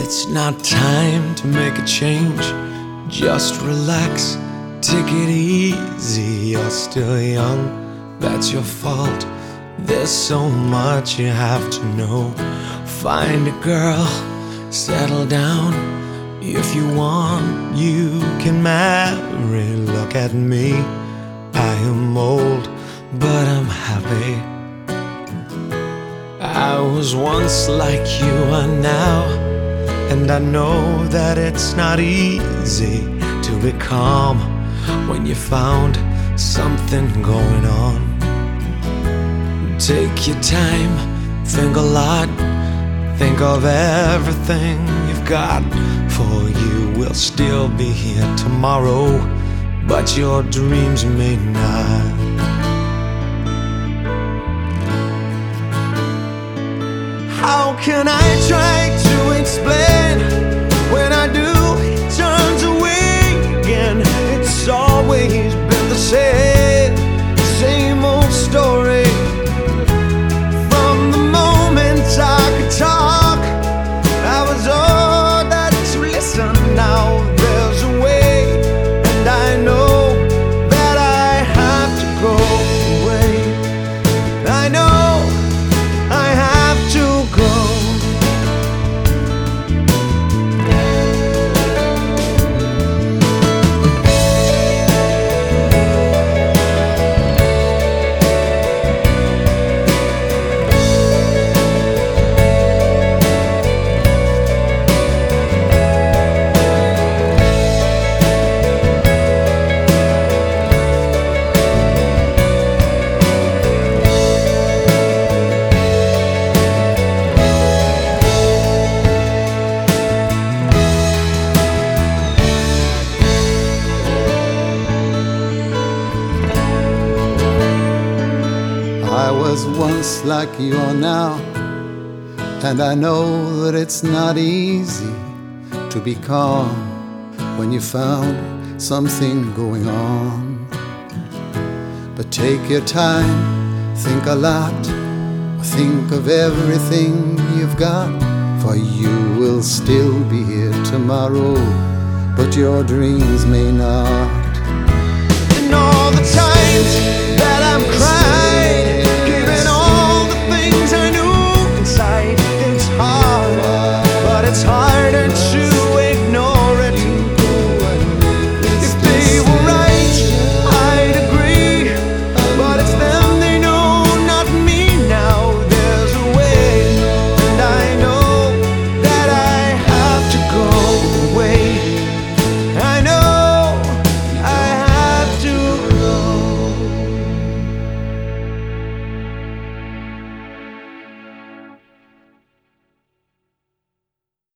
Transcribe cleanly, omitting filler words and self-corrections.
It's not time to make a change. Just relax, take it easy. You're still young, that's your fault. There's so much you have to know. Find a girl, settle down. If you want, you can marry. Look at me, I am old, but I'm happy. I was once like you are now, and I know that it's not easy to be calm when you found something going on. Take your time, think a lot, think of everything you've got. For you will still be here tomorrow, but your dreams may not. How can I try to explain? When I do, he turns away again. It's always been the same old story. From the moment I could talk, I was ordered to listen. Now there's a way, and I know that I have to go away. I know I have to go. I was once like you are now, and I know that it's not easy to be calm when you found something going on. But take your time, think a lot, think of everything you've got. For you will still be here tomorrow, but your dreams may not. And all the times that I'm crying,